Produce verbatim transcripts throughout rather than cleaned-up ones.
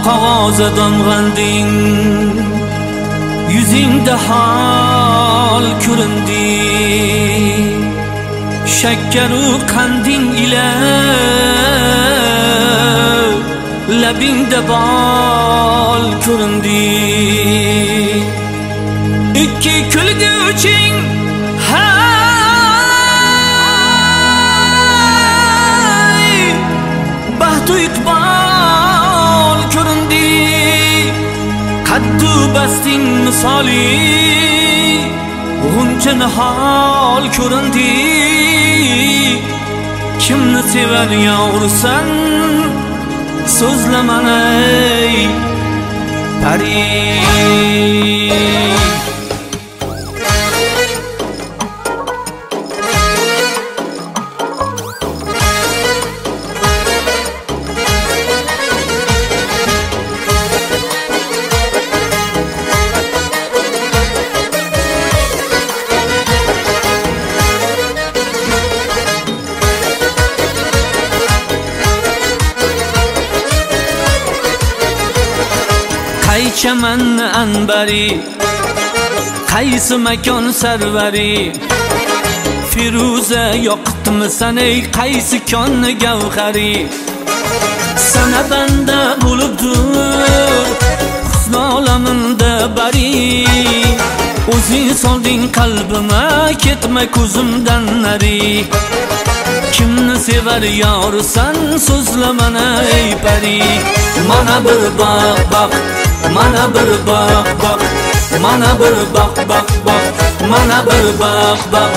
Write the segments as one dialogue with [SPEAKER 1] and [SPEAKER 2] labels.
[SPEAKER 1] qog'oza damg'anding, yuzingda hol ko'rindi. Shakkaru qanding ila labingda bol ko'rindi. Ikki kulguching hay baxtu iqbol ko'rindi. Qaddu basting misoli g'uncha nihol ko'rindi. Kimni sevar yorsan so'zla mana ey pari. Qaychaman anbari, qaysi makon sarvari. Firuza yoqtimisan ey qaysi konni gavhari. Sana banda bo'libdir husn olaminda bari. O'zing solding qalbima, ketma ko'zimdan nari. Kimni sevar yorsan so'zla mana ey pari. Mana bir baq baq, mana bir baq baq, mana bir baq baq baq, mana bir baq baq.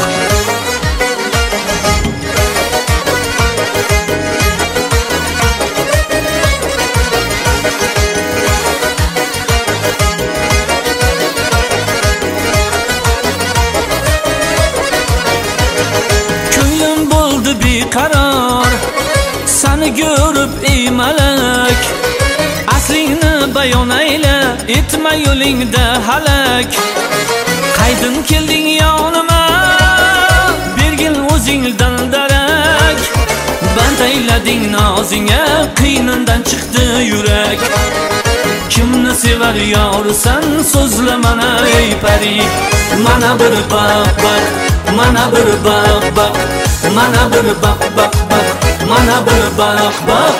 [SPEAKER 1] Ko'nglim bo'ldi beqaror seni ko'rib ey malak. Aslingni bayon ayla, etma yo'lingda halak. Qaydim kelding yonima, bergin o'zingdan darak. Band aylading nozingga, qiynimdan chiqdi yurak. Kimni sevar yorsan so'zla mana ey pari. Mana bir baq baq, mana bir baq baq, mana bir baq baq baq, mana bir baq baq.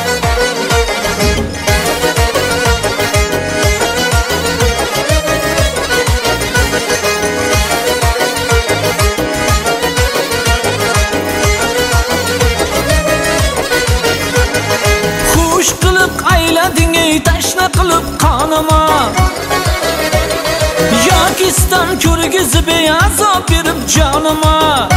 [SPEAKER 1] Xush qilib aylading ey tashna qilib qonima. Yoki istam ko'rgizib azob berib jonima.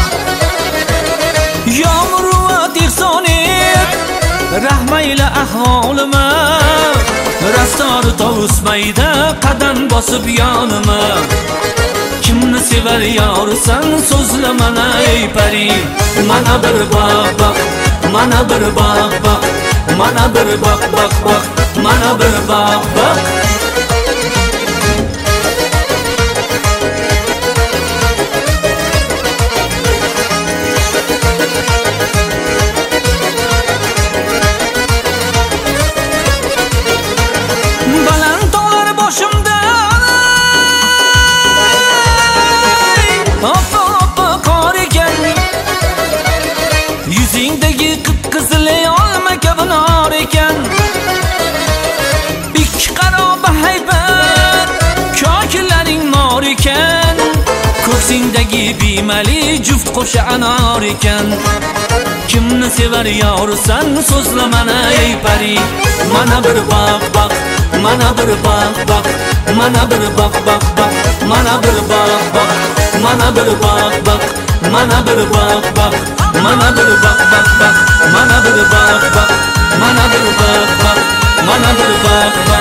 [SPEAKER 1] Yomg'ir va ehson et rahmayla ahvolima. Rastori tovusmayda qadam bosib yonima. Kimni sevar yorsan so'zla mana ey pari. Mana bir baq baq, mana bir baq baq, mana bir baq baq baq, mana bir baq baq. Baland tog'lar boshimda oppa-oppa qor ekan. Yuzingdagi qip-qizil olma kabi nor ekan. Ikki qaroba haybat ko'klaring mor ekan. Ko'ksingdagi bemali juft qo'sha anor ekan. Kimni sevar yorsan so'zla mana ey pari. Mana bir baq baq, mana bir baq baq, mana bir baq baq baq, mana bir baq baq, mana bir baq baq, mana bir baq baq, mana bir baq baq baq, mana bir baq baq, mana bir baq baq, mana bir baq baq.